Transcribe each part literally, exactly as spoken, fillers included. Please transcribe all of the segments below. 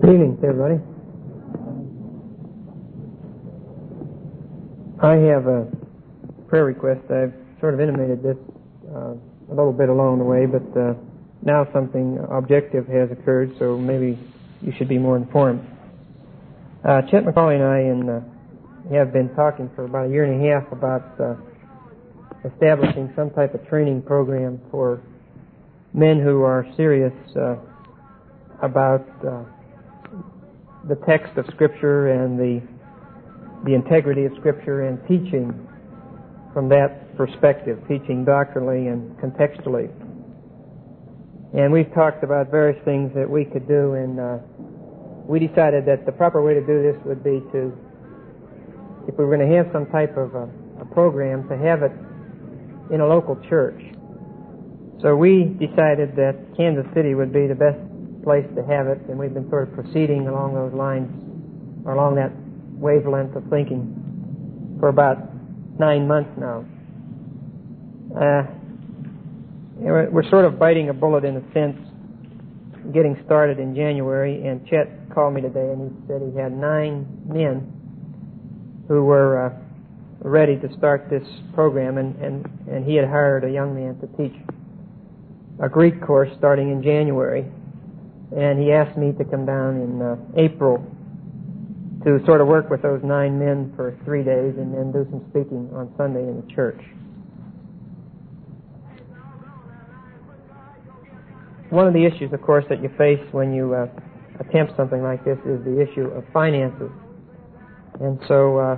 Good evening, everybody. I have a prayer request. I've sort of intimated this uh, a little bit along the way, but uh, now something objective has occurred, so maybe you should be more informed. Uh, Chet McCauley and I and, uh, have been talking for about a year and a half about uh, establishing some type of training program for men who are serious uh, about uh, the text of Scripture and the the integrity of Scripture and teaching from that perspective, teaching doctrinally and contextually. And we've talked about various things that we could do, and uh, we decided that the proper way to do this would be to, if we were going to have some type of a, a program, to have it in a local church. So we decided that Kansas City would be the best place to have it, and we've been sort of proceeding along those lines, or along that wavelength of thinking for about nine months now. Uh, we're sort of biting a bullet in a sense, getting started in January, and Chet called me today and he said he had nine men who were uh, ready to start this program, and, and, and he had hired a young man to teach a Greek course starting in January. And he asked me to come down in uh, April to sort of work with those nine men for three days and then do some speaking on Sunday in the church. One of the issues, of course, that you face when you uh, attempt something like this is the issue of finances. And so uh,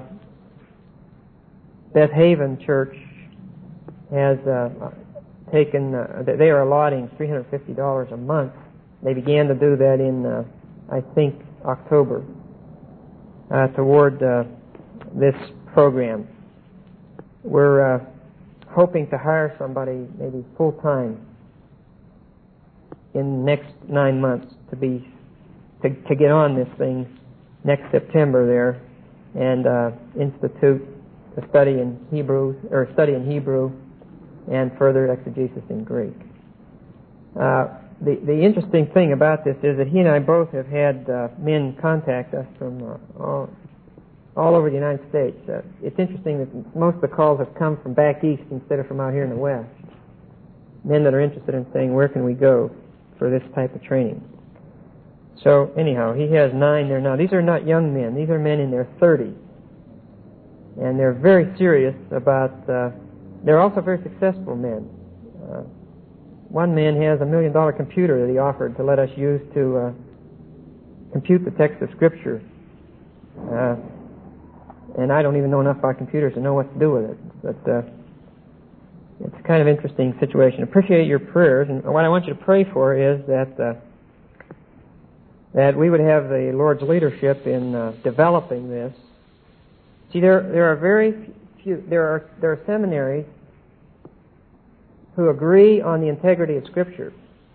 Beth Haven Church has uh, taken, uh, they are allotting three hundred fifty dollars a month. They began to do that in, uh, I think, October, uh, toward uh, this program. We're uh, hoping to hire somebody maybe full-time in the next nine months to be to, to get on this thing next September there and uh, institute a study in Hebrew, or study in Hebrew and further exegesis in Greek. Uh, The, the interesting thing about this is that he and I both have had uh, men contact us from uh, all, all over the United States. Uh, it's interesting that most of the calls have come from back east instead of from out here in the west. Men that are interested in saying, where can we go for this type of training? So anyhow, he has nine there now. These are not young men. These are men in their thirties. And they're very serious about, uh, they're also very successful men. Uh, One man has a million dollar computer that he offered to let us use to uh, compute the text of Scripture. Uh, and I don't even know enough about computers to know what to do with it. But uh, it's a kind of interesting situation. Appreciate your prayers. And what I want you to pray for is that uh, that we would have the Lord's leadership in uh, developing this. See, there there are very few. There are there are seminaries who agree on the integrity of Scripture,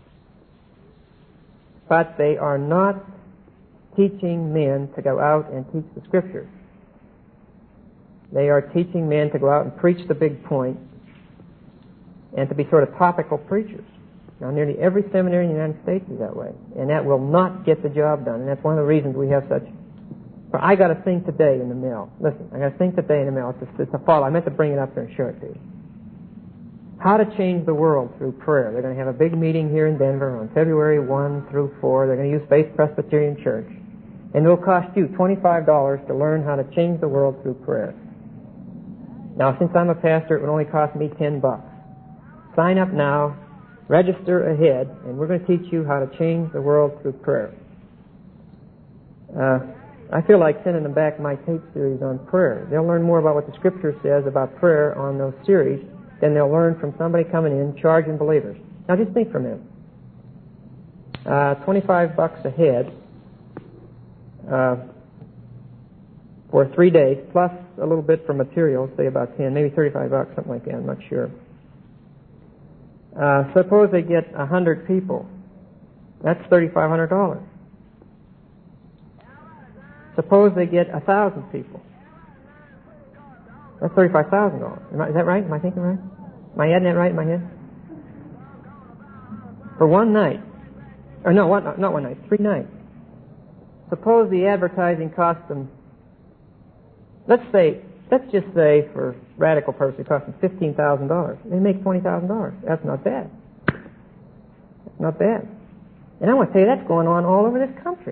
but they are not teaching men to go out and teach the Scripture. They are teaching men to go out and preach the big point and to be sort of topical preachers. Now, nearly every seminary in the United States is that way, and that will not get the job done, and that's one of the reasons we have such... I got a thing today in the mail. Listen, I got a thing today in the mail. It's a, it's a follow. I meant to bring it up there and show it to you. How to change the world through prayer. They're going to have a big meeting here in Denver on February first through fourth. They're going to use Faith Presbyterian Church. And it will cost you twenty-five dollars to learn how to change the world through prayer. Now, since I'm a pastor, it would only cost me ten bucks. Sign up now, register ahead, and we're going to teach you how to change the world through prayer. Uh, I feel like sending them back my tape series on prayer. They'll learn more about what the Scripture says about prayer on those series than they'll learn from somebody coming in charging believers. Now just think for a minute. Uh, twenty-five bucks a head uh, for three days, plus a little bit for materials, say about ten, maybe thirty-five bucks, something like that, I'm not sure. Uh, suppose they get a hundred people. That's thirty-five hundred dollars. Suppose they get a thousand people. That's thirty-five thousand dollars. Is that right? Am I thinking right? Am I adding that right in my head? For one night. Or no, what, not one night, three nights. suppose the advertising cost them, let's say, let's just say for radical purposes, it cost them fifteen thousand dollars. They make twenty thousand dollars. That's not bad. That's not bad. And I want to tell you, that's going on all over this country.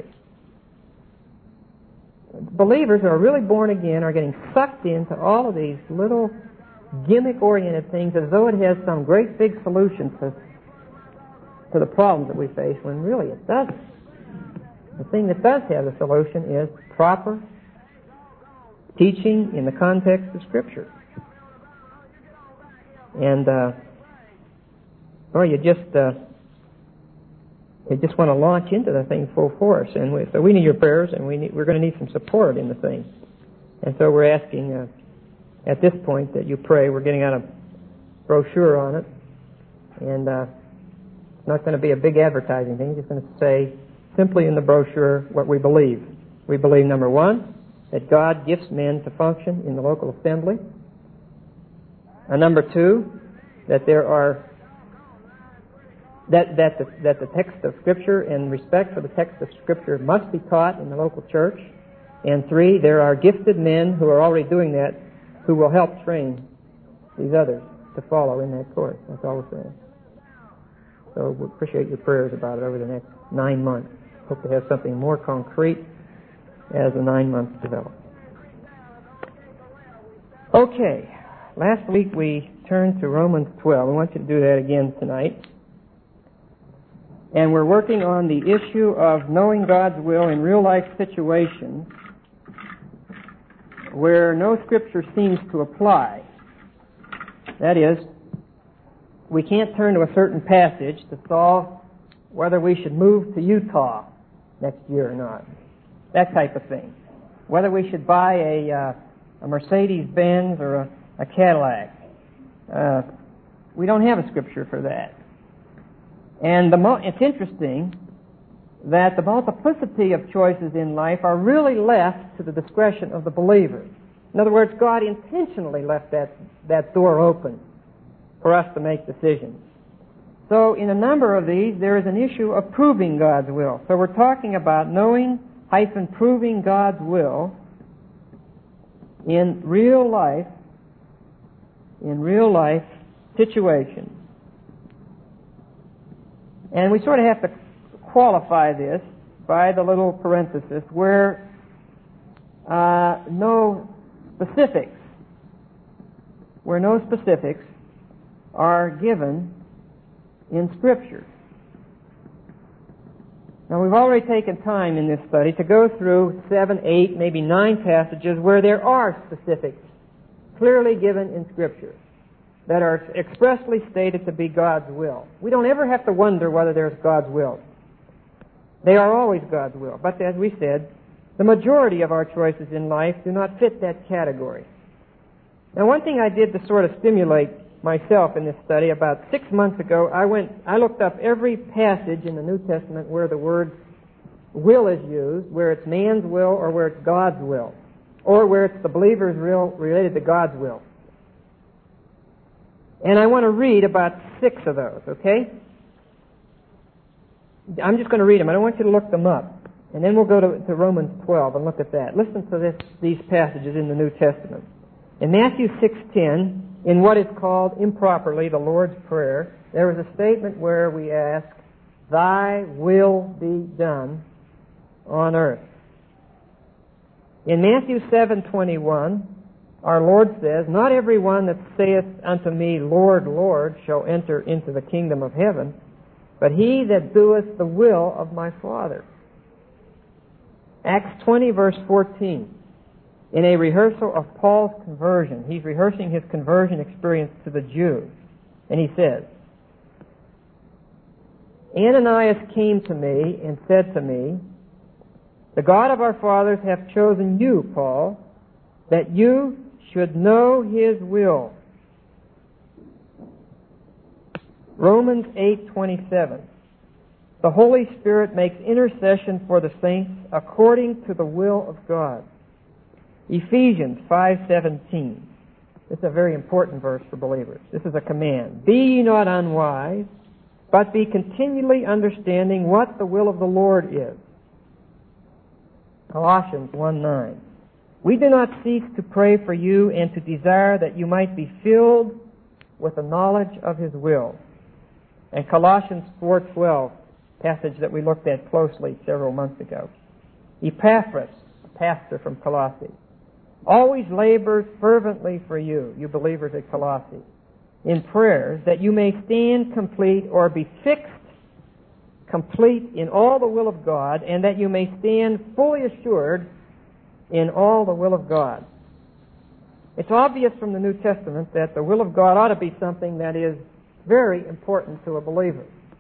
Believers who are really born again are getting sucked into all of these little gimmick-oriented things as though it has some great big solution to, to the problems that we face, when really it doesn't. The thing that does have the solution is proper teaching in the context of Scripture. And, uh, or you just, uh, you just want to launch into the thing full force. And we, so we need your prayers, and we need, we're going to need some support in the thing. And so we're asking, uh, at this point, that you pray. We're getting out a brochure on it. And, uh, it's not going to be a big advertising thing. It's just going to say simply in the brochure what we believe. We believe, number one, that God gifts men to function in the local assembly. And number two, that there are that that the, that the text of Scripture and respect for the text of Scripture must be taught in the local church. And three, there are gifted men who are already doing that, who will help train these others to follow in that course. That's all we're saying. So we appreciate your prayers about it over the next nine months. Hope to have something more concrete as the nine months develop. Okay, last week we turned to Romans twelve. We want you to do that again tonight. And we're working on the issue of knowing God's will in real-life situations where no Scripture seems to apply. That is, we can't turn to a certain passage to solve whether we should move to Utah next year or not. That type of thing. Whether we should buy a, uh, a Mercedes-Benz or a, a Cadillac. Uh, we don't have a Scripture for that. And the mo- it's interesting that the multiplicity of choices in life are really left to the discretion of the believer. In other words, God intentionally left that, that door open for us to make decisions. So in a number of these, there is an issue of proving God's will. So we're talking about knowing hyphen proving God's will in real life, in real life situations. And we sort of have to qualify this by the little parenthesis where uh, no specifics, where no specifics are given in Scripture. Now, we've already taken time in this study to go through seven, eight, maybe nine passages where there are specifics clearly given in Scripture that are expressly stated to be God's will. We don't ever have to wonder whether there's God's will. They are always God's will. But as we said, the majority of our choices in life do not fit that category. Now, one thing I did to sort of stimulate myself in this study, about six months ago, I went, I looked up every passage in the New Testament where the word will is used, where it's man's will or where it's God's will, or where it's the believer's will related to God's will. And I want to read about six of those, okay? I'm just going to read them. I don't want you to look them up. And then we'll go to, to Romans twelve and look at that. Listen to this, these passages in the New Testament. In Matthew six ten, in what is called improperly the Lord's Prayer, there is a statement where we ask, "Thy will be done on earth." In Matthew seven twenty-one, our Lord says, "Not every one that saith unto me, Lord, Lord, shall enter into the kingdom of heaven, but he that doeth the will of my Father." Acts twenty, verse fourteen. In a rehearsal of Paul's conversion, he's rehearsing his conversion experience to the Jews. And he says, "Ananias came to me and said to me, The God of our fathers hath chosen you, Paul, that you should know his will." Romans eight twenty-seven. The Holy Spirit makes intercession for the saints according to the will of God. Ephesians five seventeen. This is a very important verse for believers. This is a command. "Be ye not unwise, but be continually understanding what the will of the Lord is." Colossians one nine. We do not cease to pray for you and to desire that you might be filled with the knowledge of His will. And Colossians four twelve, passage that we looked at closely several months ago. Epaphras, a pastor from Colossae, always labors fervently for you, you believers at Colossae, in prayers that you may stand complete or be fixed complete in all the will of God, and that you may stand fully assured in all the will of God. It's obvious from the New Testament that the will of God ought to be something that is very important to a believer.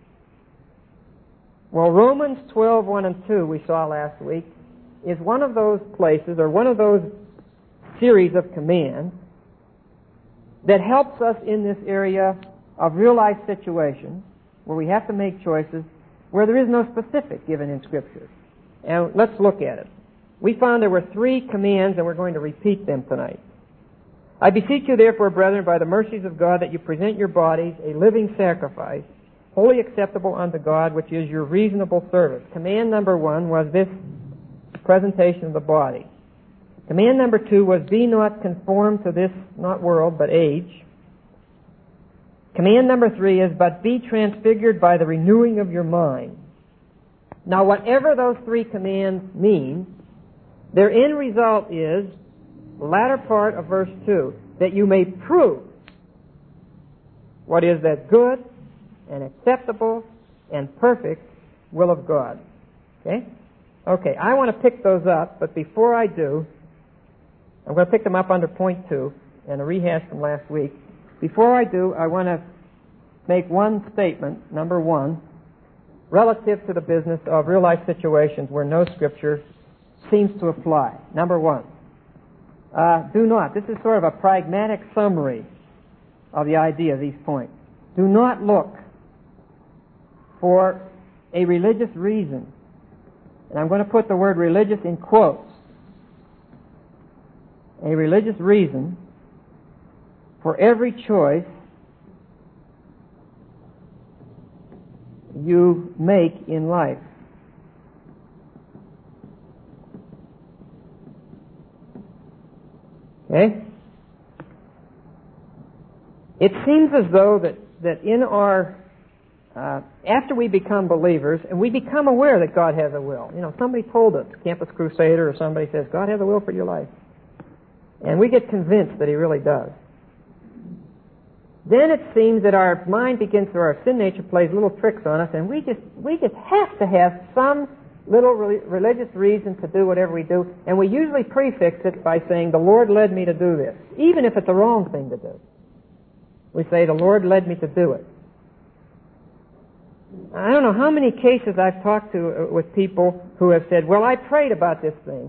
Well, Romans twelve one and two, we saw last week, is one of those places, or one of those series of commands that helps us in this area of real-life situations where we have to make choices where there is no specific given in Scripture. And let's look at it. We found there were three commands, and we're going to repeat them tonight. I beseech you, therefore, brethren, by the mercies of God, that you present your bodies a living sacrifice, wholly acceptable unto God, which is your reasonable service. Command number one was this presentation of the body. Command number two was, be not conformed to this, not world, but age. Command number three is, but be transfigured by the renewing of your mind. Now, whatever those three commands mean, their end result is, the latter part of verse two, that you may prove what is that good and acceptable and perfect will of God. Okay? Okay, I want to pick those up, but before I do, I'm going to pick them up under point two and a rehash from last week. Before I do, I want to make one statement, number one, relative to the business of real-life situations where no Scripture seems to apply. Number one, uh, do not, this is sort of a pragmatic summary of the idea of these points. Do not look for a religious reason, and I'm going to put the word religious in quotes, a religious reason for every choice you make in life. Okay? It seems as though that, that in our, uh, after we become believers, and we become aware that God has a will. You know, somebody told us, Campus Crusader or somebody says, God has a will for your life. And we get convinced that He really does. Then it seems that our mind begins to, our sin nature plays little tricks on us, and we just we just have to have some little re- religious reason to do whatever we do, and we usually prefix it by saying, the Lord led me to do this, even if it's the wrong thing to do. We say, the Lord led me to do it. I don't know how many cases I've talked to uh, with people who have said, well, I prayed about this thing.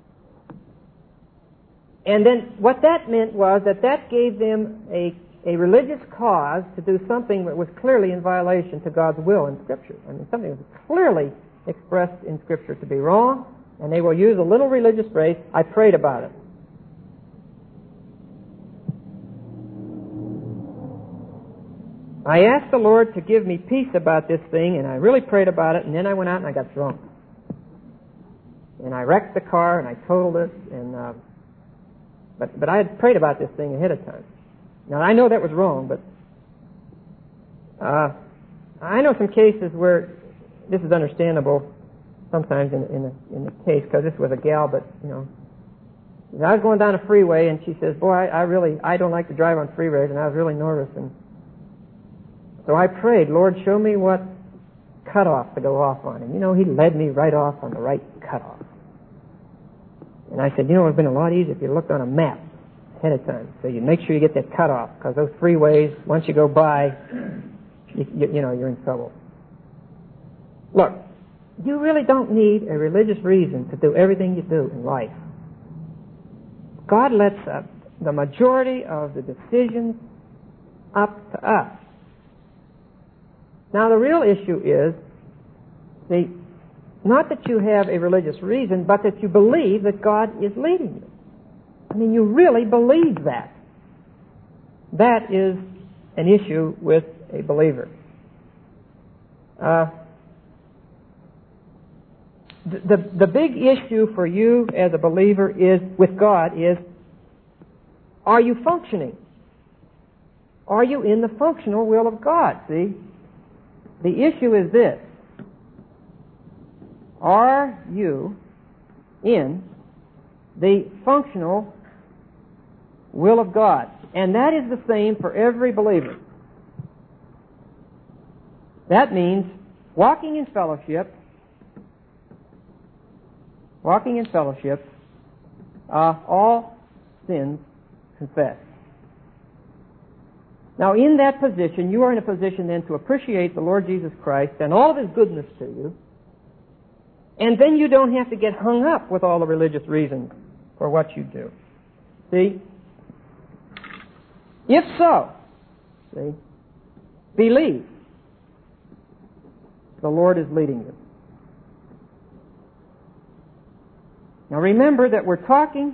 And then what that meant was that that gave them a a religious cause to do something that was clearly in violation to God's will in Scripture. I mean, something that was clearly expressed in Scripture to be wrong, and they will use a little religious phrase, I prayed about it. I asked the Lord to give me peace about this thing, and I really prayed about it, and then I went out and I got drunk. And I wrecked the car, and I totaled it, and uh, but, but I had prayed about this thing ahead of time. Now, I know that was wrong, but uh, I know some cases where this is understandable sometimes in, in, the, in the case, because this was a gal, but, you know, I was going down a freeway, and she says, boy, I, I really, I don't like to drive on freeways, and I was really nervous, and so I prayed, Lord, show me what cutoff to go off on, and, you know, He led me right off on the right cutoff. And I said, you know, it would have been a lot easier if you looked on a map ahead of time. So you make sure you get that cutoff, because those freeways, once you go by, you, you, you know, you're in trouble. Look, you really don't need a religious reason to do everything you do in life. God lets uh, the majority of the decisions up to us. Now, the real issue is, see, not that you have a religious reason, but that you believe that God is leading you. I mean, you really believe that. That is an issue with a believer. Uh, the, the, the big issue for you as a believer is, with God, is, are you functioning? Are you in the functional will of God? See? The issue is this. Are you in the functional will of God? And that is the same for every believer. That means walking in fellowship, walking in fellowship, uh, all sins confessed. Now, in that position, you are in a position then to appreciate the Lord Jesus Christ and all of His goodness to you, and then you don't have to get hung up with all the religious reasons for what you do. See? If so, see, believe the Lord is leading you. Now remember that we're talking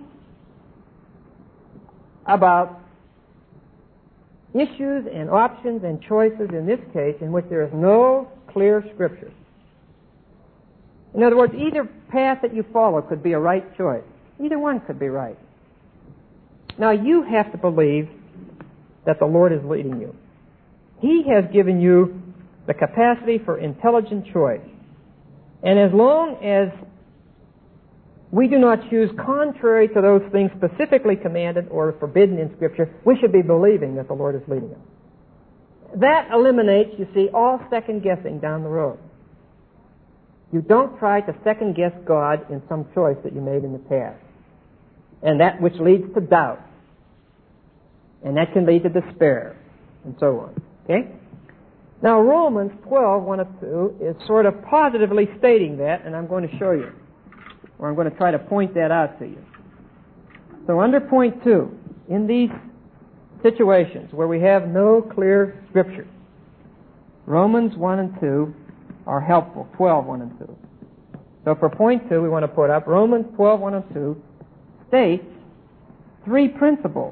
about issues and options and choices in this case in which there is no clear Scripture. In other words, either path that you follow could be a right choice. Either one could be right. Now you have to believe that the Lord is leading you. He has given you the capacity for intelligent choice. And as long as we do not choose contrary to those things specifically commanded or forbidden in Scripture, we should be believing that the Lord is leading us. That eliminates, you see, all second-guessing down the road. You don't try to second-guess God in some choice that you made in the past. And that which leads to doubt. And that can lead to despair, and so on. Okay? Now, Romans twelve, one and two is sort of positively stating that, and I'm going to show you. Or I'm going to try to point that out to you. So under point two, in these situations where we have no clear Scripture, Romans one and two are helpful, twelve, one and two. So for point two, we want to put up Romans twelve, one and two states three principles.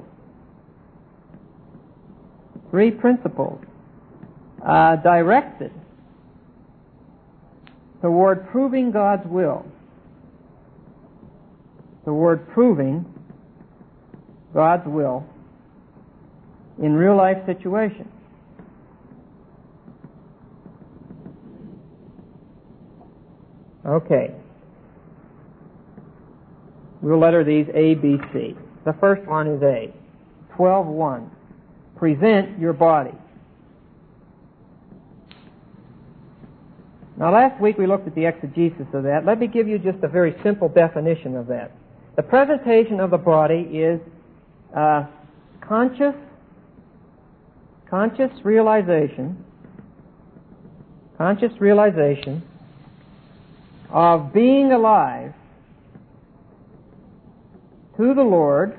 Three principles uh, directed toward proving God's will. Toward proving God's will in real life situations. Okay. We'll letter these A, B, C. The first one is A. twelve one. Present your body. Now last week we looked at the exegesis of that. Let me give you just a very simple definition of that. The presentation of the body is uh, conscious, conscious realization, conscious realization of being alive to the Lord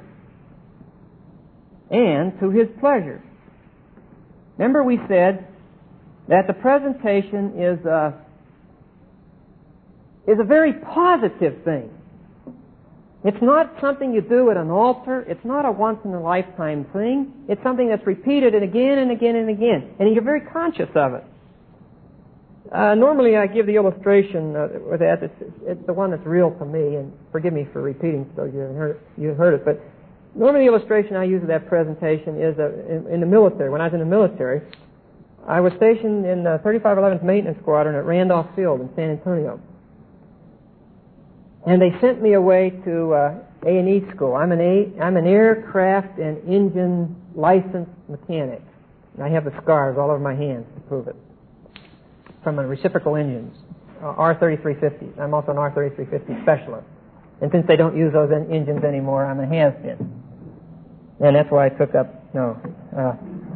and to His pleasure. Remember we said that the presentation is a, is a very positive thing. It's not something you do at an altar. It's not a once-in-a-lifetime thing. It's something that's repeated and again and again and again. And you're very conscious of it. Uh, normally I give the illustration uh, with that. It's, it's the one that's real to me, and forgive me for repeating so you haven't heard it, you heard it. But normally the illustration I use of that presentation is uh, in, in the military. When I was in the military, I was stationed in the thirty-five eleventh Maintenance Squadron at Randolph Field in San Antonio. And they sent me away to uh, A and E school. I'm an A, I'm an aircraft and engine licensed mechanic. And I have the scars all over my hands to prove it. From a reciprocal engines, uh, R thirty-three fifties. I'm also an R thirty-three fifty specialist. And since they don't use those en- engines anymore, I'm a has-been. And that's why I took up, no. Uh,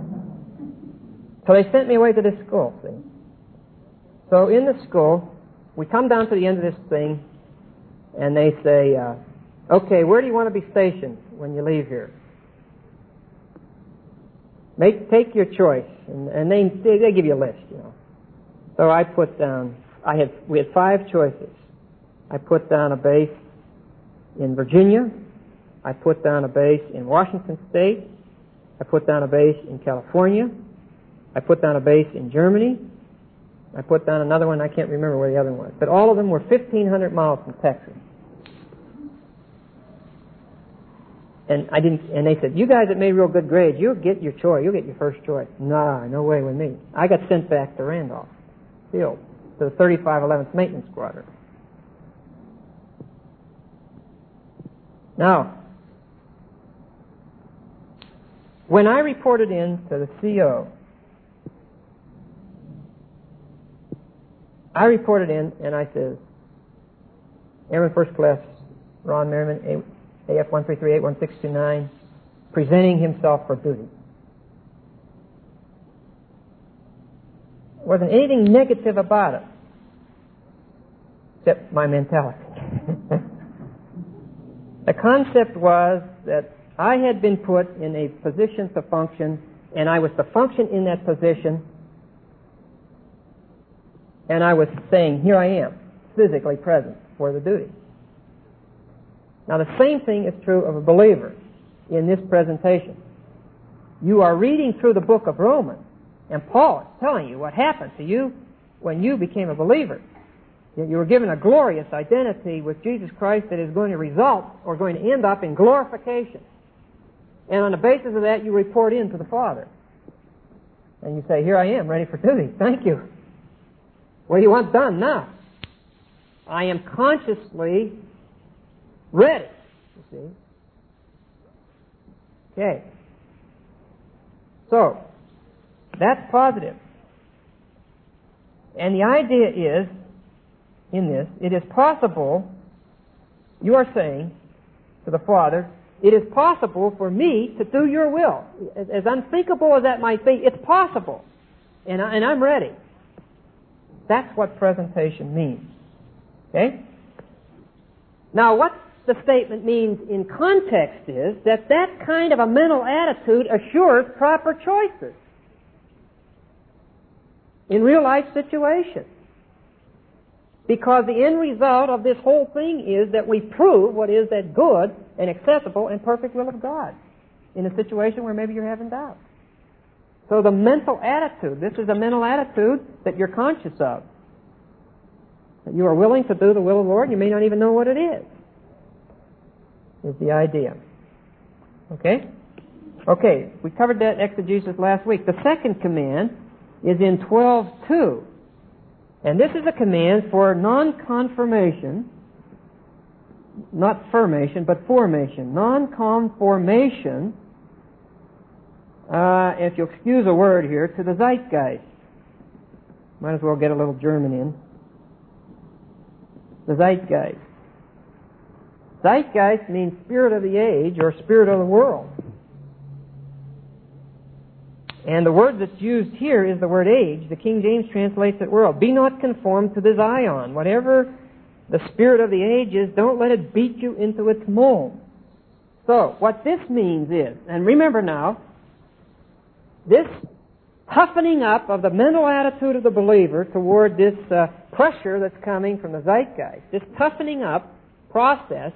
so they sent me away to this school, see. So in the school, we come down to the end of this thing, and they say, uh, okay, where do you want to be stationed when you leave here? Make, take your choice. And, and they, they, they give you a list, you know. So I put down, I had, we had five choices. I put down a base in Virginia. I put down a base in Washington State. I put down a base in California. I put down a base in Germany. I put down another one. I can't remember where the other one was. But all of them were fifteen hundred miles from Texas. And I didn't. And they said, "You guys that made real good grades, you'll get your choice. You'll get your first choice." Nah, no way with me. I got sent back to Randolph Field to the thirty-five eleventh Maintenance Squadron. Now, when I reported in to the C O, I reported in and I said, "Airman First Class Ron Merriman, A F one three three eight one six two nine, presenting himself for duty." There wasn't anything negative about it, except my mentality. The concept was that I had been put in a position to function, and I was to function in that position, and I was saying, here I am, physically present for the duty. Now, the same thing is true of a believer in this presentation. You are reading through the book of Romans, and Paul is telling you what happened to you when you became a believer. You were given a glorious identity with Jesus Christ that is going to result or going to end up in glorification. And on the basis of that, you report in to the Father. And you say, here I am, ready for duty. Thank you. What do you want done now? I am consciously ready, you see. Okay. So, that's positive. And the idea is, in this, it is possible, you are saying to the Father, it is possible for me to do your will. As, as unthinkable as that might be, it's possible. And, I, and I'm ready. That's what presentation means. Okay? Now, what the statement means in context is that that kind of a mental attitude assures proper choices in real life situations. Because the end result of this whole thing is that we prove what is that good and acceptable and perfect will of God in a situation where maybe you're having doubt. So the mental attitude, this is a mental attitude that you're conscious of. That you are willing to do the will of the Lord, you may not even know what it is, is the idea. Okay? Okay, we covered that exegesis last week. The second command is in twelve two. And this is a command for non-conformation, not formation, but formation. Non-conformation, uh, if you'll excuse a word here, to the zeitgeist. Might as well get a little German in. The zeitgeist. Zeitgeist means spirit of the age or spirit of the world. And the word that's used here is the word age. The King James translates it world. Be not conformed to this aion. Whatever the spirit of the age is, don't let it beat you into its mold. So, what this means is, and remember now, this toughening up of the mental attitude of the believer toward this uh, pressure that's coming from the zeitgeist, this toughening up process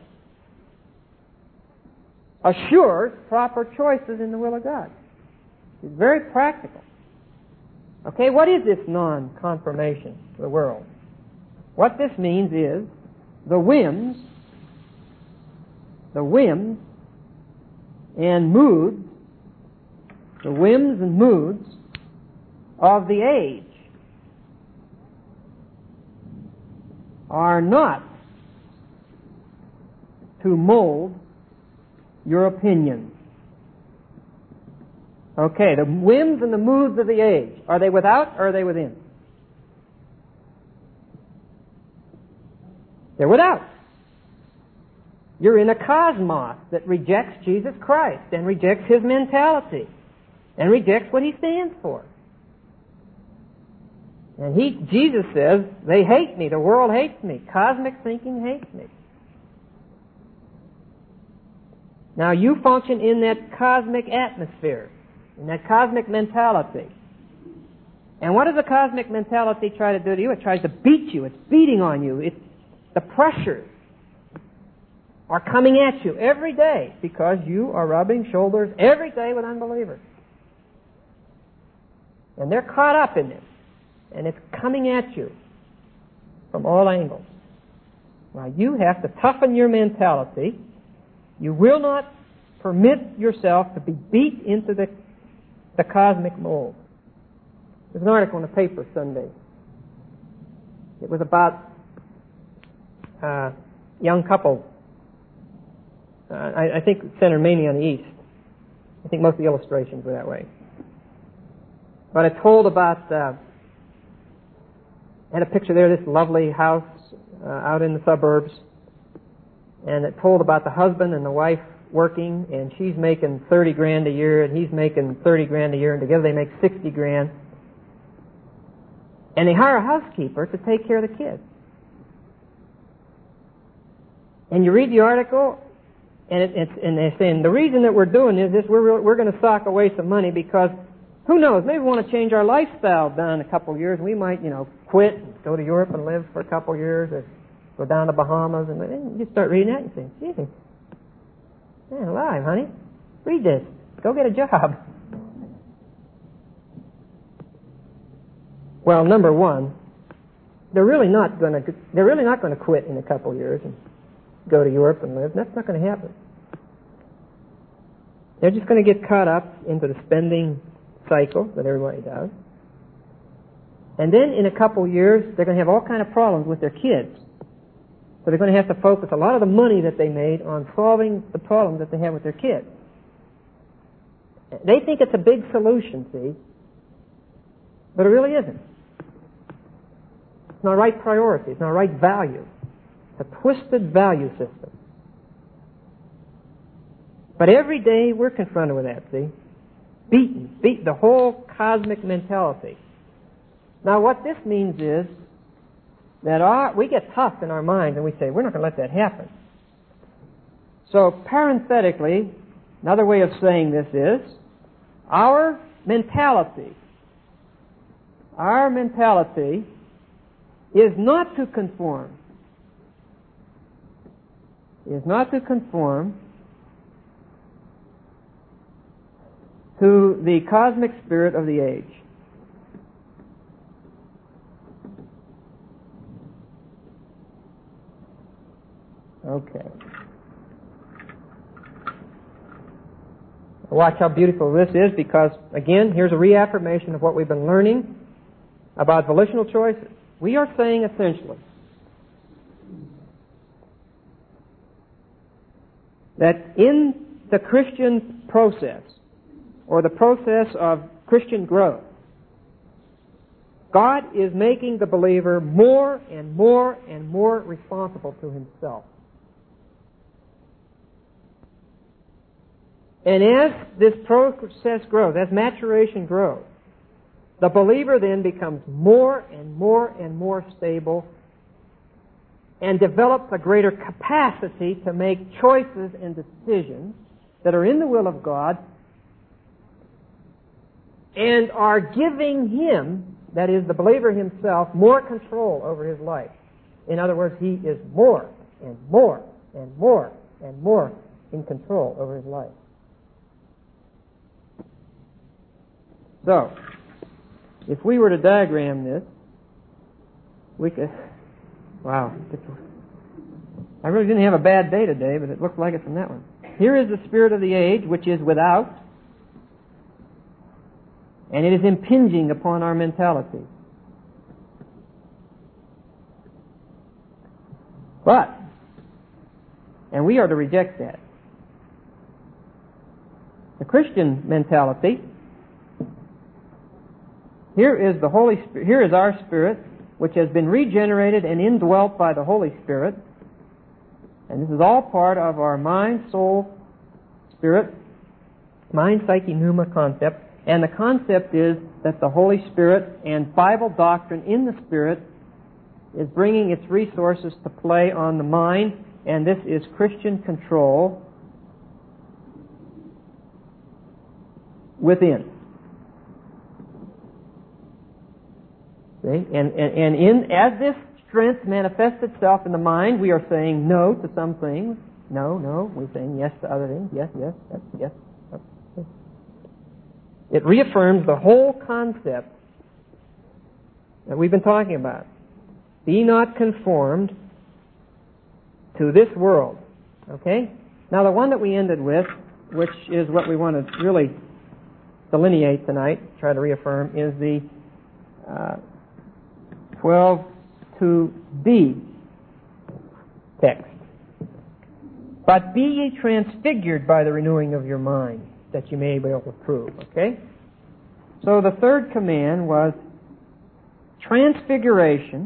assures proper choices in the will of God. It's very practical. Okay, what is this non-conformation to the world? What this means is the whims, the whims and moods, the whims and moods of the age are not to mold your opinions. Okay, the whims and the moods of the age, are they without or are they within? They're without. You're in a cosmos that rejects Jesus Christ and rejects His mentality and rejects what He stands for. And he, Jesus says, they hate me, the world hates me, cosmic thinking hates me. Now you function in that cosmic atmosphere, in that cosmic mentality. And what does the cosmic mentality try to do to you? It tries to beat you. It's beating on you. It's, the pressures are coming at you every day because you are rubbing shoulders every day with unbelievers. And they're caught up in this. and it's coming at you from all angles. Now, you have to toughen your mentality. You will not permit yourself to be beat into the, the cosmic mold. There's an article in the paper Sunday. It was about a young couple. Uh, I, I think it centered mainly on the East. I think most of the illustrations were that way. But it told about, uh, had a picture there, this lovely house uh, out in the suburbs. And it told about the husband and the wife working, and she's making thirty grand a year, and he's making thirty grand a year, and together they make sixty grand. And they hire a housekeeper to take care of the kids. And you read the article, and, it, it's, and they're saying, the reason that we're doing is this, we're, we're going to sock away some money because, who knows, maybe we want to change our lifestyle down in a couple of years. We might, you know, quit and go to Europe and live for a couple of years, or go down to Bahamas. And, and you start reading that and you say, gee, man alive, honey, read this. Go get a job. Well, number one, they're really not going to they're really not going to quit in a couple of years and go to Europe and live. That's not going to happen. They're just going to get caught up into the spending cycle that everybody does. And then in a couple of years, they're going to have all kind of problems with their kids. So they're going to have to focus a lot of the money that they made on solving the problems that they have with their kids. They think it's a big solution, see, but it really isn't. It's not right priority. It's not right value. It's a twisted value system. But every day we're confronted with that, see? Beaten. Beat the whole cosmic mentality. Now what this means is that our, we get tough in our minds and we say, we're not going to let that happen. So parenthetically, another way of saying this is, our mentality, our mentality is not to conform, is not to conform to the cosmic spirit of the age. Okay. Watch how beautiful this is, because, again, here's a reaffirmation of what we've been learning about volitional choices. We are saying essentially that in the Christian process, or the process of Christian growth, God is making the believer more and more and more responsible to himself. And as this process grows, as maturation grows, the believer then becomes more and more and more stable and develops a greater capacity to make choices and decisions that are in the will of God and are giving him, that is, the believer himself, more control over his life. In other words, he is more and more and more and more in control over his life. So, if we were to diagram this, we could, wow, I really didn't have a bad day today, but it looked like it from that one. Here is the spirit of the age, which is without, and it is impinging upon our mentality. But, and we are to reject that. The Christian mentality, here is the Holy Spirit, here is our spirit, which has been regenerated and indwelt by the Holy Spirit. And this is all part of our mind, soul, spirit, mind, psyche, pneuma concept. And the concept is that the Holy Spirit and Bible doctrine in the Spirit is bringing its resources to play on the mind, and this is Christian control within. See? And, and, and in, as this strength manifests itself in the mind, we are saying no to some things. No, no. We're saying yes to other things. Yes, yes, yes, yes. yes. It reaffirms the whole concept that we've been talking about. Be not conformed to this world. Okay? Now the one that we ended with, which is what we want to really delineate tonight, try to reaffirm, is the uh, twelve two B text. But be ye transfigured by the renewing of your mind, that you may be able to prove. Okay? So the third command was transfiguration.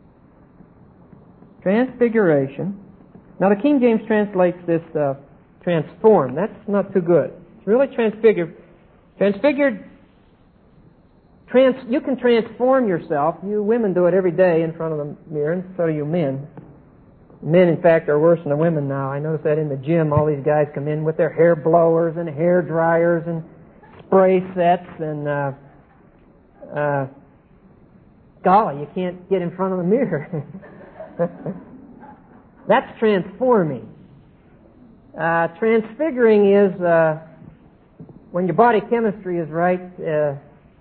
Transfiguration. Now the King James translates this uh, transform. That's not too good. It's really transfigured. Transfigured, trans, you can transform yourself. You women do it every day in front of the mirror, and so do you men. Men, in fact, are worse than the women now. I notice that in the gym, all these guys come in with their hair blowers and hair dryers and spray sets, and uh, uh, golly, you can't get in front of the mirror. That's transforming. Uh, transfiguring is uh, when your body chemistry is right, uh,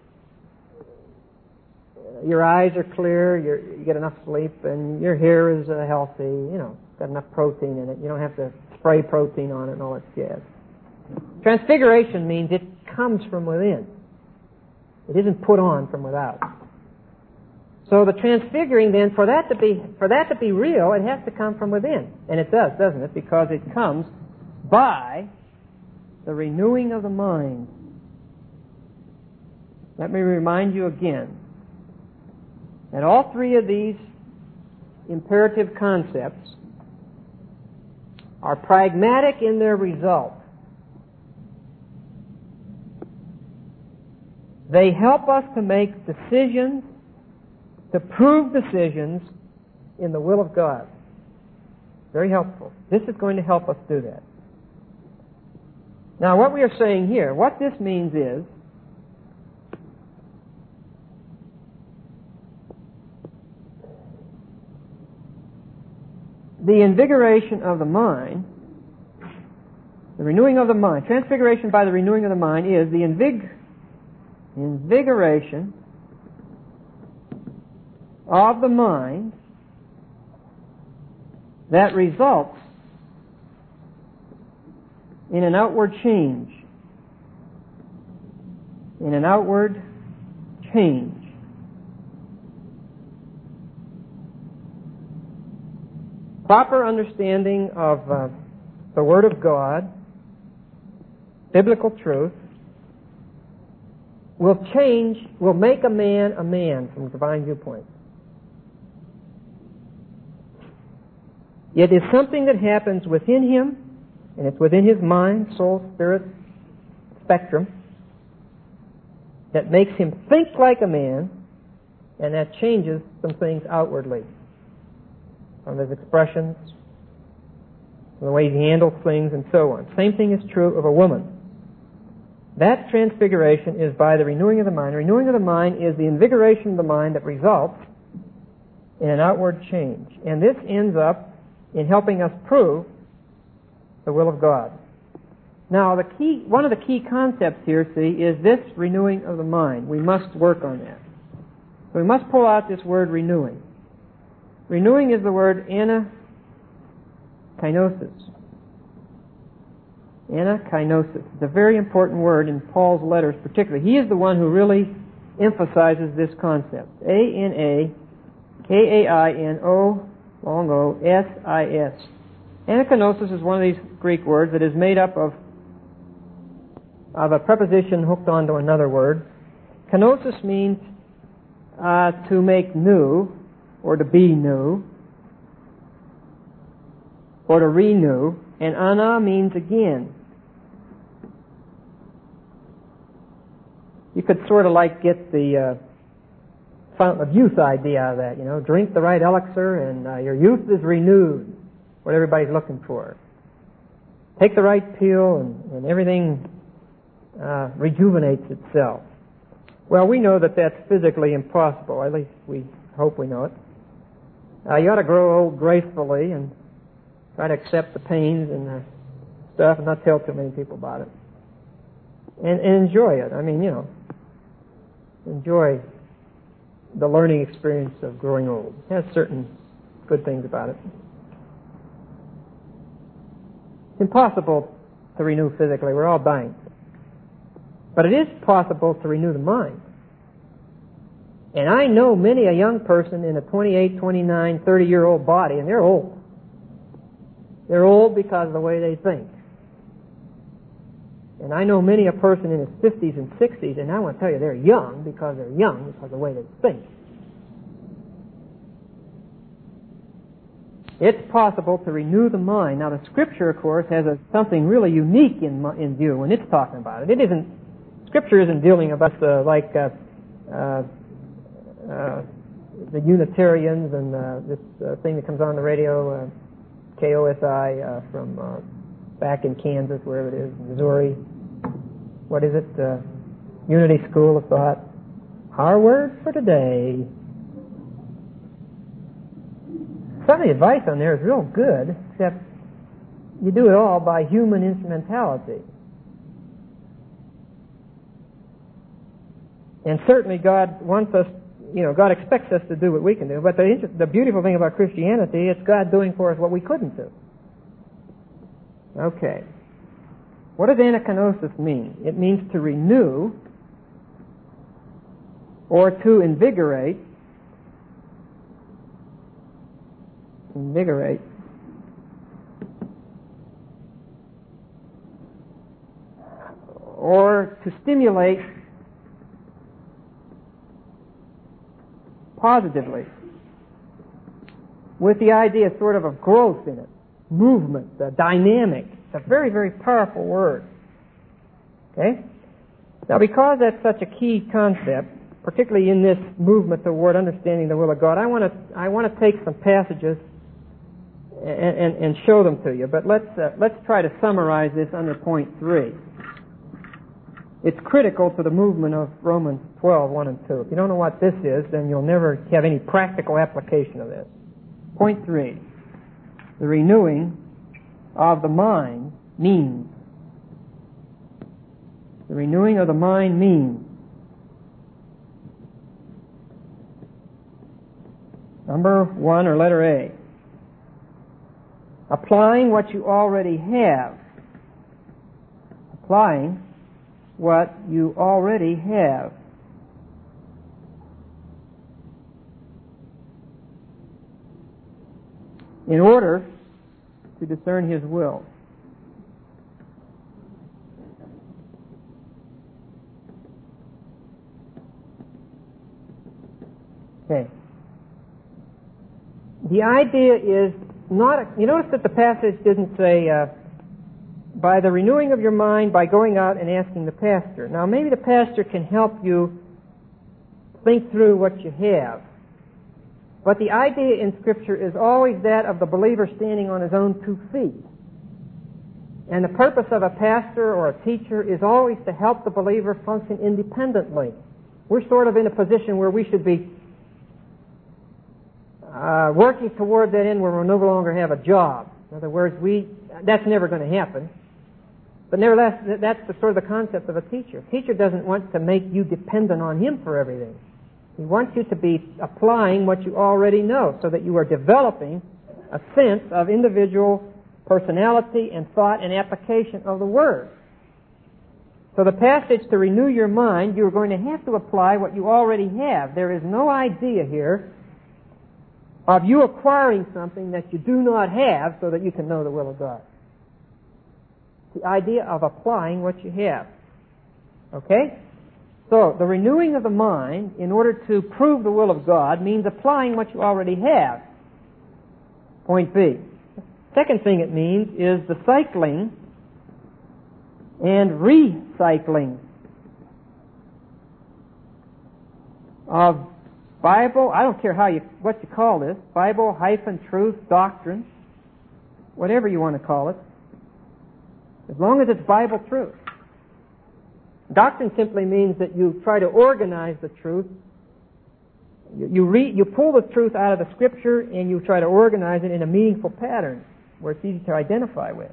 your eyes are clear, you're, you get enough sleep, and your hair is uh, healthy, you know, got enough protein in it. You don't have to spray protein on it and all that jazz. Transfiguration means it comes from within. It isn't put on from without. So the transfiguring then, for that to be for that to be real, it has to come from within. And it does, doesn't it? Because it comes by the renewing of the mind. Let me remind you again that all three of these imperative concepts are pragmatic in their result. They help us to make decisions, to prove decisions in the will of God. Very helpful. This is going to help us do that. Now, what we are saying here, what this means is the invigoration of the mind, the renewing of the mind, transfiguration by the renewing of the mind is the invig, invigoration of the mind that results in an outward change. In an outward change. Proper understanding of uh, the Word of God, biblical truth, will change, will make a man a man from a divine viewpoint. It is something that happens within him, and it's within his mind, soul, spirit, spectrum, that makes him think like a man, and that changes some things outwardly. From his expressions, from the way he handles things, and so on. Same thing is true of a woman. That transfiguration is by the renewing of the mind. The renewing of the mind is the invigoration of the mind that results in an outward change. And this ends up in helping us prove the will of God. Now, the key, one of the key concepts here, see, is this renewing of the mind. We must work on that. So we must pull out this word renewing. Renewing is the word anakinosis. Anakinosis. It's a very important word in Paul's letters particularly. He is the one who really emphasizes this concept. A N A K A I N O, long O, S I S. Anakinosis is one of these Greek words that is made up of, of a preposition hooked onto another word. Kenosis means uh, to make new, or to be new, or to renew, and ana means again. You could sort of like get the uh, fountain of youth idea out of that, you know, drink the right elixir and uh, your youth is renewed, what everybody's looking for. Take the right pill and, and everything uh, rejuvenates itself. Well, we know that that's physically impossible, at least we hope we know it. Uh, you ought to grow old gracefully and try to accept the pains and the stuff and not tell too many people about it. And, and enjoy it. I mean, you know, enjoy the learning experience of growing old. It has certain good things about it. It's impossible to renew physically. We're all dying. But it is possible to renew the mind. And I know many a young person in a twenty-eight, twenty-nine, thirty-year-old body, and they're old. They're old because of the way they think. And I know many a person in his fifties and sixties, and I want to tell you they're young because they're young because of the way they think. It's possible to renew the mind. Now, the Scripture, of course, has a, something really unique in, in view when it's talking about it. It isn't, Scripture isn't dealing about uh, like uh, uh, uh, the Unitarians and uh, this uh, thing that comes on the radio, uh, K O S I, uh, from uh, back in Kansas, wherever it is, Missouri. What is it? Uh, Unity School of Thought. Our word for today. Some of the advice on there is real good, except you do it all by human instrumentality. And certainly God wants us, you know, God expects us to do what we can do. But the, the beautiful thing about Christianity, it's God doing for us what we couldn't do. Okay. What does anakinosis mean? It means to renew or to invigorate. Invigorate. Or to stimulate positively with the idea sort of of growth in it, movement, uh, dynamic. It's a very, very powerful word. Okay? Now, because that's such a key concept, particularly in this movement toward understanding the will of God, I want to I want to take some passages and, and, and show them to you. But let's uh, let's try to summarize this under point three. It's critical to the movement of Romans twelve, one and two. If you don't know what this is, then you'll never have any practical application of this. Point three. The renewing of the mind means. The renewing of the mind means. Number one, or letter A. Applying what you already have. Applying what you already have. In order to discern His will. Okay. The idea is not, a, you notice that the passage didn't say, uh, by the renewing of your mind, by going out and asking the pastor. Now, maybe the pastor can help you think through what you have. But the idea in Scripture is always that of the believer standing on his own two feet. And the purpose of a pastor or a teacher is always to help the believer function independently. We're sort of in a position where we should be uh, working toward that end where we'll no longer have a job. In other words, we that's never going to happen. But nevertheless, that's the sort of the concept of a teacher. A teacher doesn't want to make you dependent on him for everything. He wants you to be applying what you already know so that you are developing a sense of individual personality and thought and application of the Word. So the passage to renew your mind, you're going to have to apply what you already have. There is no idea here of you acquiring something that you do not have so that you can know the will of God. The idea of applying what you have. Okay? So, the renewing of the mind in order to prove the will of God means applying what you already have. Point B. Second thing it means is the cycling and recycling of Bible, I don't care how you, what you call this, Bible hyphen truth, doctrine, whatever you want to call it, as long as it's Bible truth. Doctrine simply means that you try to organize the truth. You, you, read, you pull the truth out of the Scripture and you try to organize it in a meaningful pattern where it's easy to identify with.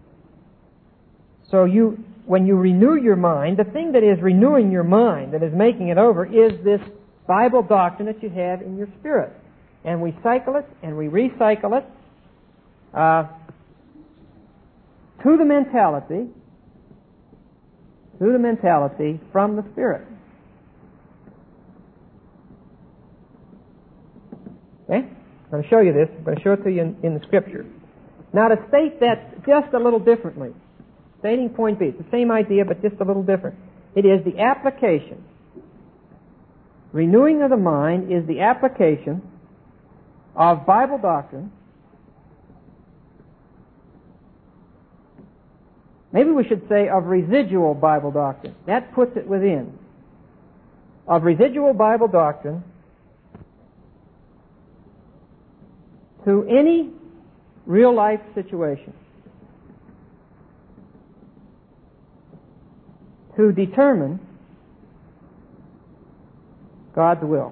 So you, when you renew your mind, the thing that is renewing your mind, that is making it over, is this Bible doctrine that you have in your spirit. And we cycle it and we recycle it uh, to the mentality, to the mentality from the Spirit. Okay? I'm going to show you this. I'm going to show it to you in, in the Scripture. Now, to state that just a little differently, stating point B, it's the same idea but just a little different. It is the application. Renewing of the mind is the application of Bible doctrine. Maybe we should say of residual Bible doctrine. That puts it within. Of residual Bible doctrine to any real-life situation, to determine God's will.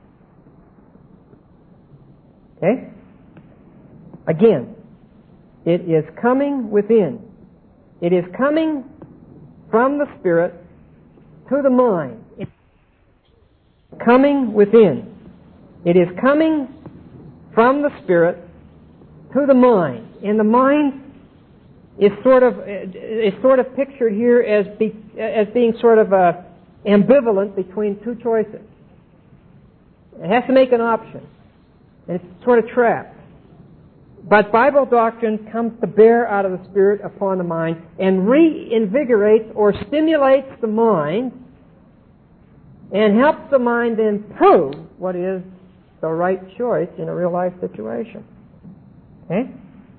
Okay? Again, it is coming within. It is coming from the Spirit to the mind. It's coming within. It is coming from the Spirit to the mind. And the mind is sort of is sort of pictured here as be, as being sort of uh, ambivalent between two choices. It has to make an option. And it's sort of trapped. But Bible doctrine comes to bear out of the Spirit upon the mind and reinvigorates or stimulates the mind and helps the mind then prove what is the right choice in a real-life situation. Okay?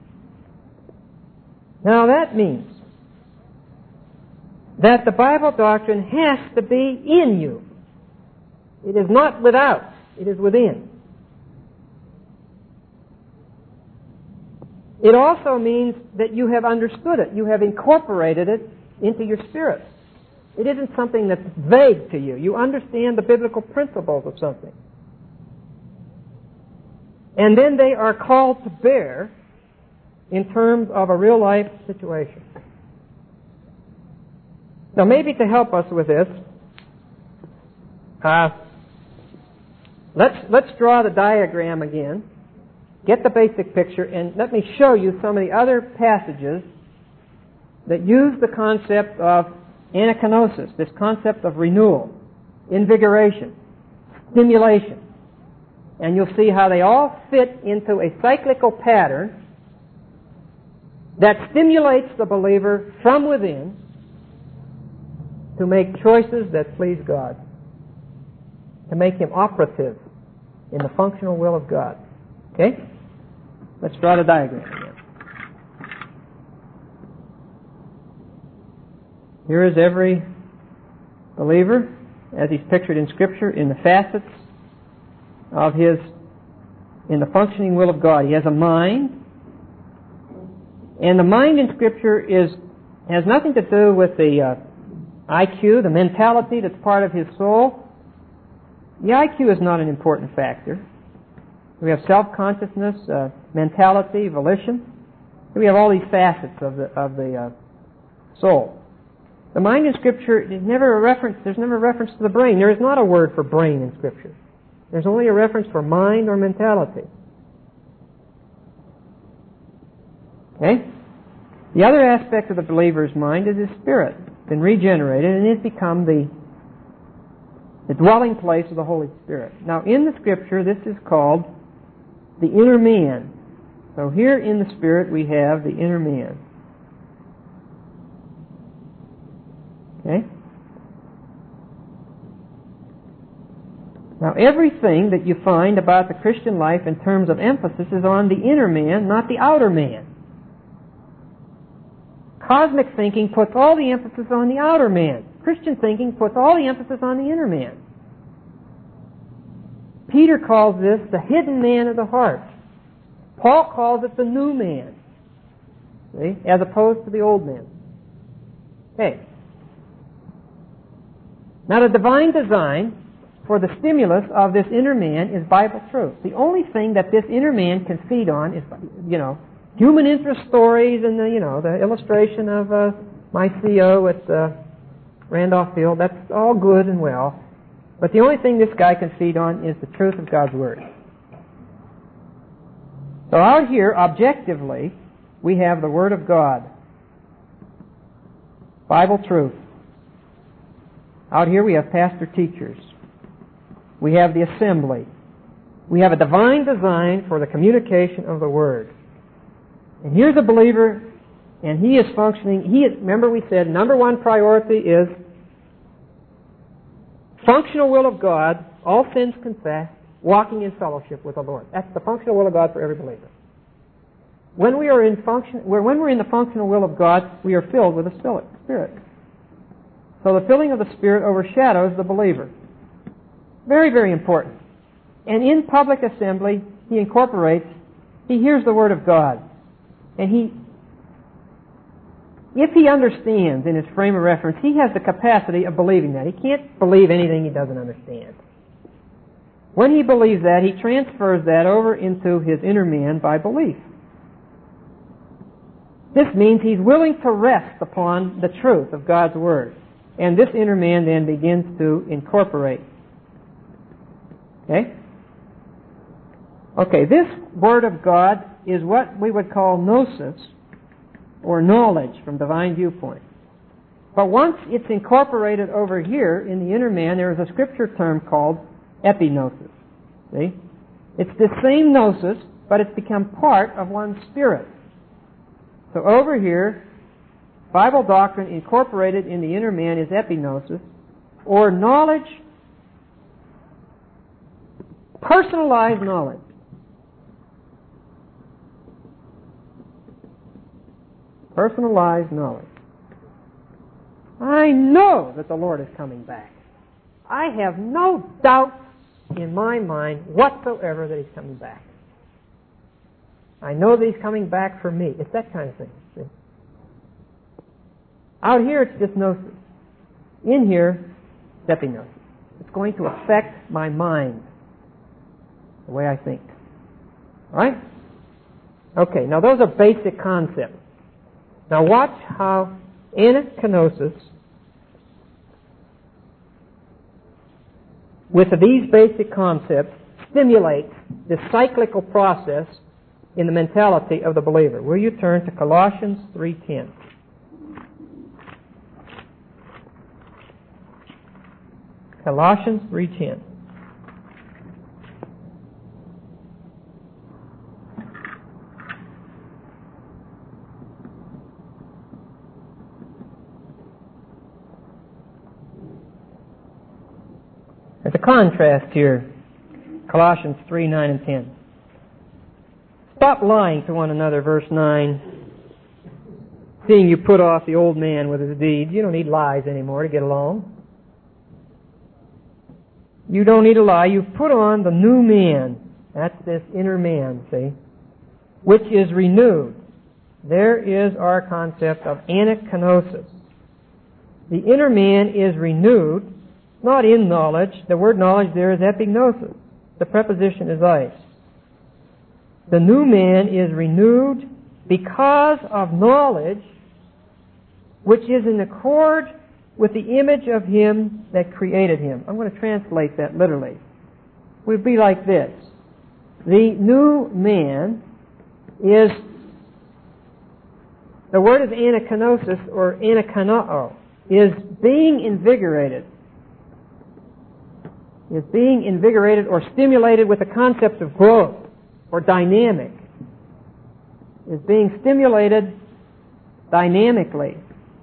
Now that means that the Bible doctrine has to be in you. It is not without. It is within. It also means that you have understood it. You have incorporated it into your spirit. It isn't something that's vague to you. You understand the biblical principles of something. And then they are called to bear in terms of a real-life situation. Now, maybe to help us with this, uh, let's let's draw the diagram again. Get the basic picture, and let me show you some of the other passages that use the concept of anakinosis, this concept of renewal, invigoration, stimulation. And you'll see how they all fit into a cyclical pattern that stimulates the believer from within to make choices that please God, to make him operative in the functional will of God. Okay? Let's draw the diagram again. Here is every believer as he's pictured in Scripture in the facets of his, in the functioning will of God. He has a mind, and the mind in Scripture is has nothing to do with the uh, I Q, the mentality that's part of his soul. The I Q is not an important factor. We have self-consciousness, uh, mentality, volition. We have all these facets of the of the uh, soul. The mind in Scripture is never a reference. There's never a reference to the brain. There is not a word for brain in Scripture. There's only a reference for mind or mentality. Okay? The other aspect of the believer's mind is his spirit. It's been regenerated and it's become the the dwelling place of the Holy Spirit. Now, in the Scripture, this is called the inner man. So here in the Spirit we have the inner man. Okay? Now everything that you find about the Christian life in terms of emphasis is on the inner man, not the outer man. Cosmic thinking puts all the emphasis on the outer man. Christian thinking puts all the emphasis on the inner man. Peter calls this the hidden man of the heart. Paul calls it the new man, see, as opposed to the old man. Okay. Now the divine design for the stimulus of this inner man is Bible truth. The only thing that this inner man can feed on is, you know, human interest stories and the, you know, the illustration of uh, my C O at uh, Randolph Field. That's all good and well. But the only thing this guy can feed on is the truth of God's Word. So out here, objectively, we have the Word of God. Bible truth. Out here we have pastor-teachers. We have the assembly. We have a divine design for the communication of the Word. And here's a believer, and he is functioning. He is, remember we said number one priority is functional will of God, all sins confessed, walking in fellowship with the Lord. That's the functional will of God for every believer. When we are in function, when we're in the functional will of God, we are filled with the Spirit. So the filling of the Spirit overshadows the believer. Very, very important. And in public assembly, he incorporates, he hears the Word of God. And he, if he understands in his frame of reference, he has the capacity of believing that. He can't believe anything he doesn't understand. When he believes that, he transfers that over into his inner man by belief. This means he's willing to rest upon the truth of God's Word. And this inner man then begins to incorporate. Okay? Okay, this Word of God is what we would call gnosis, or knowledge from divine viewpoint. But once it's incorporated over here in the inner man, there is a scripture term called epignosis. See? It's the same gnosis, but it's become part of one's spirit. So over here, Bible doctrine incorporated in the inner man is epignosis, or knowledge, personalized knowledge. Personalized knowledge. I know that the Lord is coming back. I have no doubt in my mind whatsoever that He's coming back. I know that He's coming back for me. It's that kind of thing. See? Out here, it's just gnosis. In here, it's epignosis. It's going to affect my mind, the way I think. All right? Okay, now those are basic concepts. Now watch how anakenosis, with these basic concepts, stimulates this cyclical process in the mentality of the believer. Will you turn to Colossians three ten? Colossians three ten. There's a contrast here. Colossians three nine and ten. Stop lying to one another, verse nine. Seeing you put off the old man with his deeds. You don't need lies anymore to get along. You don't need to lie. You've put on the new man. That's this inner man, see? Which is renewed. There is our concept of anakenosis. The inner man is renewed, not in knowledge. The word knowledge there is epignosis. The preposition is ice. The new man is renewed because of knowledge which is in accord with the image of Him that created him. I'm going to translate that literally. It would be like this. The new man is, the word is anakenosis or anakanao, is being invigorated. Is being invigorated or stimulated with the concept of growth or dynamic. Is being stimulated dynamically.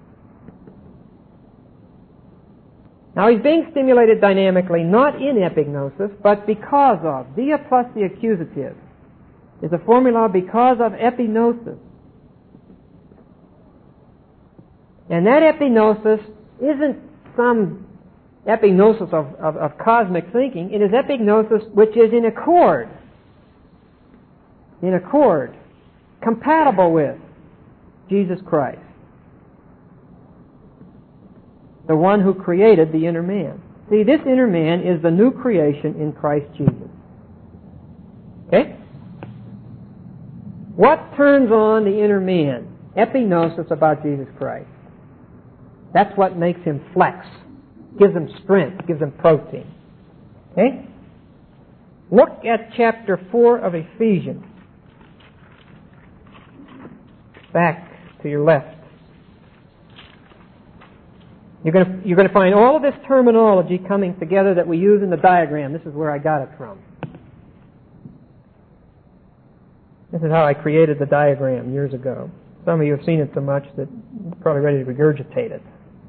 Now he's being stimulated dynamically not in epignosis, but because of. Dia plus the accusative is a formula because of epignosis. And that epignosis isn't some epignosis of, of, of cosmic thinking. It is epignosis which is in accord. In accord. Compatible with Jesus Christ. The one who created the inner man. See, this inner man is the new creation in Christ Jesus. Okay? What turns on the inner man? Epignosis about Jesus Christ. That's what makes him flex. Gives him strength. Gives him protein. Okay? Look at chapter four of Ephesians. Back to your left. You're going to, you're going to find all of this terminology coming together that we use in the diagram. This is where I got it from. This is how I created the diagram years ago. Some of you have seen it so much that you're probably ready to regurgitate it.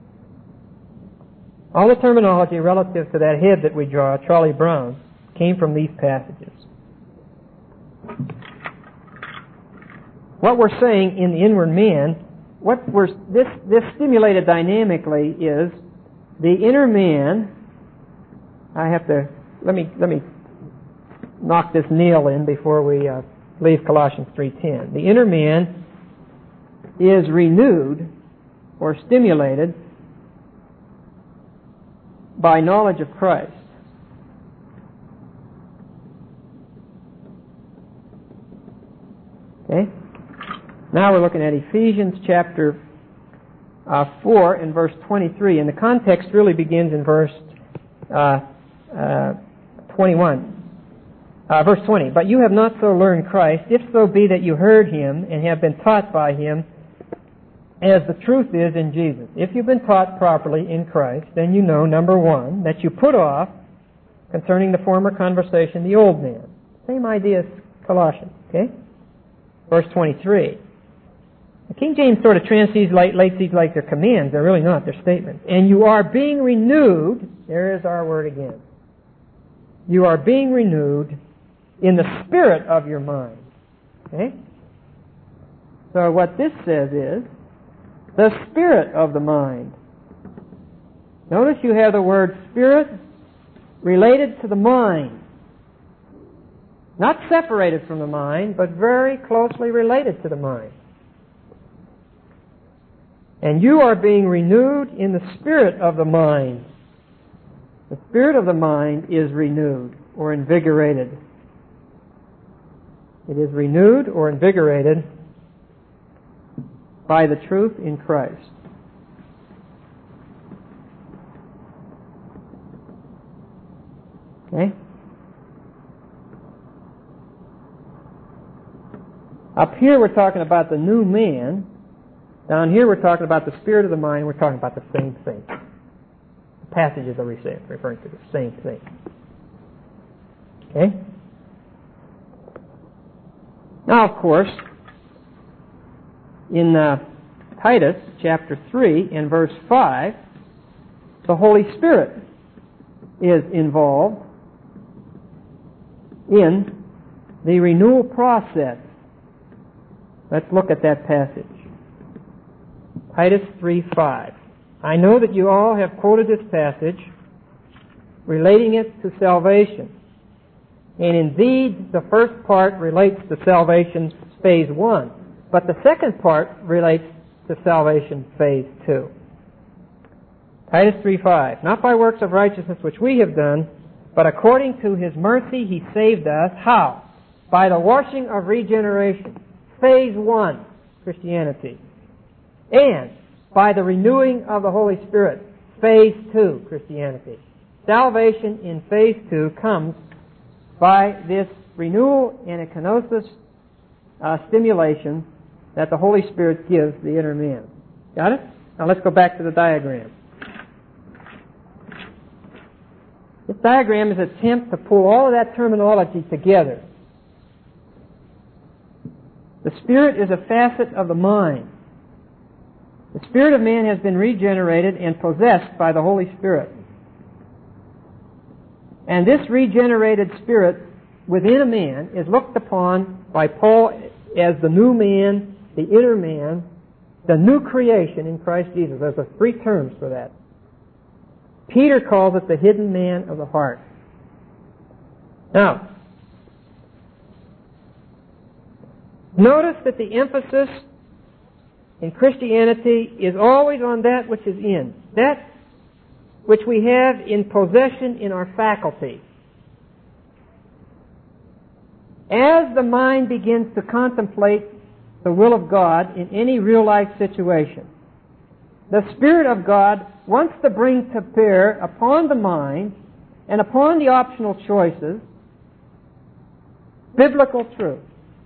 All the terminology relative to that head that we draw, Charlie Brown, came from these passages. What we're saying in the inward man, what we're, this, this stimulated dynamically is the inner man. I have to, let me, let me knock this nail in before we uh, leave Colossians three ten. The inner man is renewed or stimulated by knowledge of Christ. Okay? Now we're looking at Ephesians chapter uh, four and verse twenty-three. And the context really begins in verse uh, uh, twenty-one. Uh, verse twenty. But you have not so learned Christ, if so be that you heard Him and have been taught by Him, as the truth is in Jesus. If you've been taught properly in Christ, then you know, number one, that you put off, concerning the former conversation, the old man. Same idea as Colossians, okay? Verse twenty-three. The King James sort of translates these like they're commands. They're really not. They're statements. And you are being renewed. There is our word again. You are being renewed in the spirit of your mind. Okay? So what this says is the spirit of the mind. Notice you have the word spirit related to the mind. Not separated from the mind, but very closely related to the mind. And you are being renewed in the spirit of the mind. The spirit of the mind is renewed or invigorated. It is renewed or invigorated by the truth in Christ. Okay? Up here we're talking about the new man. Down here we're talking about the spirit of the mind. We're talking about the same thing. The passages are referring to the same thing. Okay? Now, of course, in uh, Titus chapter three and verse five, the Holy Spirit is involved in the renewal process. Let's look at that passage. Titus three five. I know that you all have quoted this passage relating it to salvation. And indeed, the first part relates to salvation phase one. But the second part relates to salvation phase two. Titus three five. Not by works of righteousness which we have done, but according to His mercy He saved us. How? By the washing of regeneration. Phase one, Christianity. And by the renewing of the Holy Spirit. Phase two, Christianity. Salvation in phase two comes by this renewal and a kenosis uh, stimulation that the Holy Spirit gives the inner man. Got it? Now let's go back to the diagram. This diagram is an attempt to pull all of that terminology together. The Spirit is a facet of the mind. The spirit of man has been regenerated and possessed by the Holy Spirit. And this regenerated spirit within a man is looked upon by Paul as the new man, the inner man, the new creation in Christ Jesus. There's a three terms for that. Peter calls it the hidden man of the heart. Now, notice that the emphasis in Christianity is always on that which is in. That which we have in possession in our faculty. As the mind begins to contemplate the will of God in any real-life situation, the Spirit of God wants to bring to bear upon the mind and upon the optional choices, biblical truth.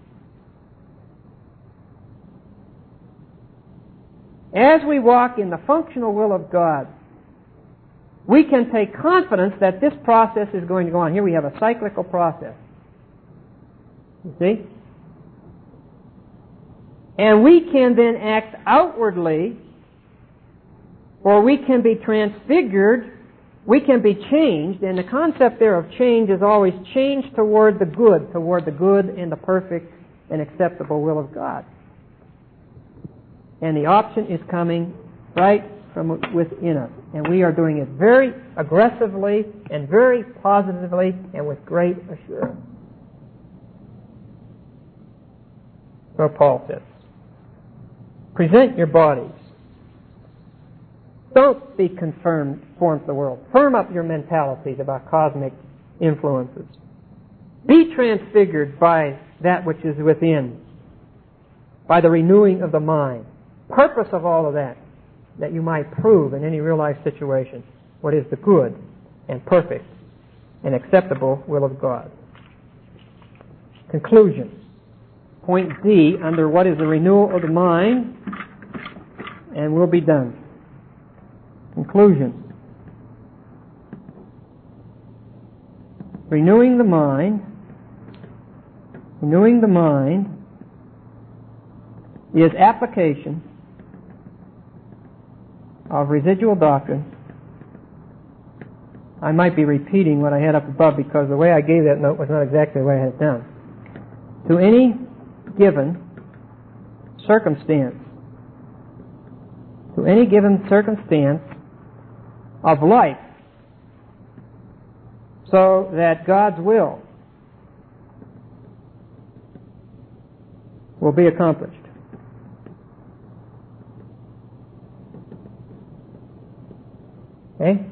As we walk in the functional will of God, we can take confidence that this process is going to go on. Here we have a cyclical process. You see? And we can then act outwardly, or we can be transfigured, we can be changed, and the concept there of change is always change toward the good, toward the good and the perfect and acceptable will of God. And the option is coming right from within us. And we are doing it very aggressively and very positively and with great assurance. So Paul says, present your bodies. Don't be confirmed, conformed to the world. Firm up your mentalities about cosmic influences. Be transfigured by that which is within, by the renewing of the mind. Purpose of all of that, that you might prove in any real-life situation what is the good and perfect and acceptable will of God. Conclusion. Point D, under what is the renewal of the mind, and we'll be done. Conclusion. Renewing the mind, renewing the mind is application of residual doctrine. I might be repeating what I had up above because the way I gave that note was not exactly the way I had it down. To any given circumstance, to any given circumstance of life, so that God's will will be accomplished. Okay? In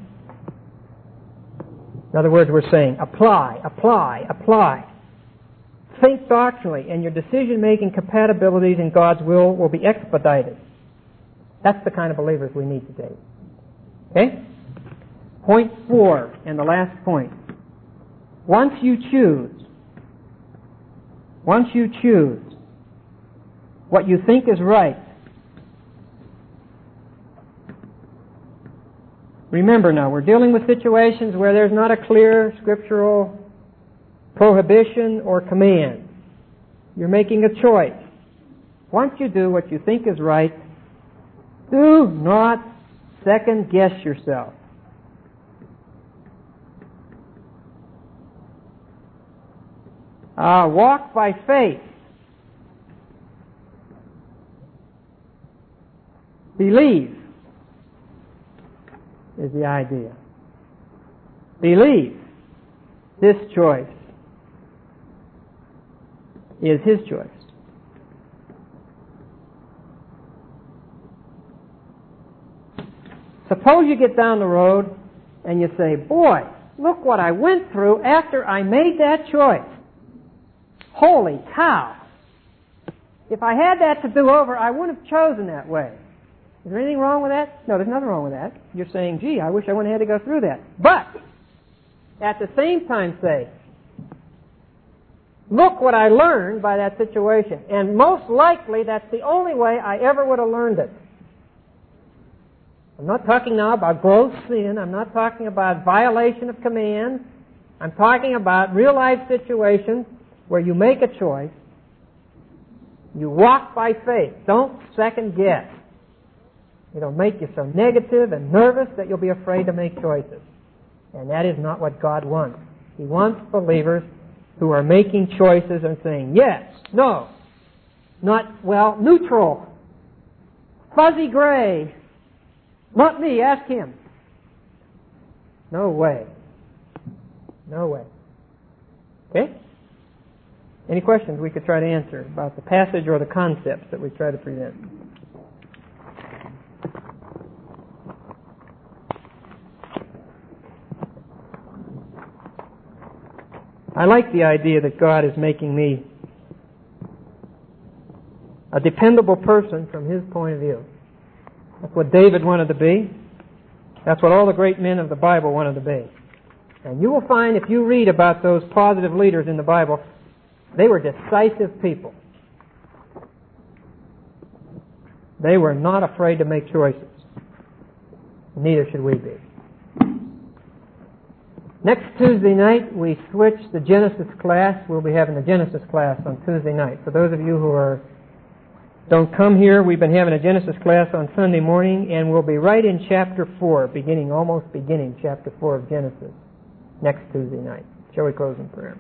other words, we're saying apply, apply, apply. Think doctrinally, and your decision-making compatibilities in God's will will be expedited. That's the kind of believers we need today. Okay? Point four, and the last point. Once you choose, once you choose what you think is right, remember now, we're dealing with situations where there's not a clear scriptural prohibition or command. You're making a choice. Once you do what you think is right, do not second guess yourself. Uh, walk by faith. Believe is the idea. Believe this choice is His choice. Suppose you get down the road and you say, boy, look what I went through after I made that choice. Holy cow! If I had that to do over, I wouldn't have chosen that way. Is there anything wrong with that? No, there's nothing wrong with that. You're saying, gee, I wish I wouldn't have had to go through that. But, at the same time say, look what I learned by that situation. And most likely, that's the only way I ever would have learned it. I'm not talking now about gross sin. I'm not talking about violation of commands. I'm talking about real-life situations where you make a choice. You walk by faith. Don't second guess. It'll make you so negative and nervous that you'll be afraid to make choices. And that is not what God wants. He wants believers who are making choices and saying, yes, no, not, well, neutral, fuzzy gray, not me, ask Him. No way. No way. Okay? Any questions we could try to answer about the passage or the concepts that we try to present? I like the idea that God is making me a dependable person from His point of view. That's what David wanted to be. That's what all the great men of the Bible wanted to be. And you will find if you read about those positive leaders in the Bible, they were decisive people. They were not afraid to make choices. Neither should we be. Next Tuesday night, we switch the Genesis class. We'll be having a Genesis class on Tuesday night. For those of you who are don't come here, we've been having a Genesis class on Sunday morning, and we'll be right in chapter four, beginning, almost beginning chapter four of Genesis next Tuesday night. Shall we close in prayer?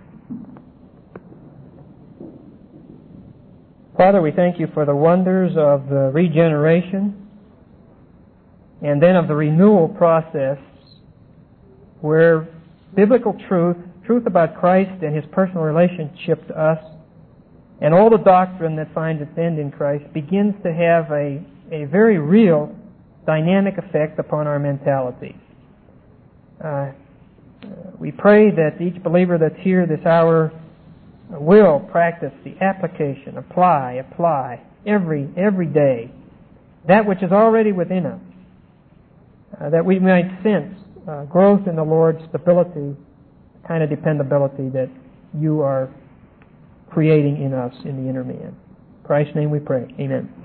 Father, we thank you for the wonders of the regeneration and then of the renewal process where biblical truth, truth about Christ and His personal relationship to us, and all the doctrine that finds its end in Christ begins to have a, a very real dynamic effect upon our mentality. Uh, we pray that each believer that's here this hour will practice the application, apply, apply, every every day, that which is already within us, uh, that we might sense uh, growth in the Lord, stability, kind of dependability that you are creating in us in the inner man. In Christ's name we pray. Amen.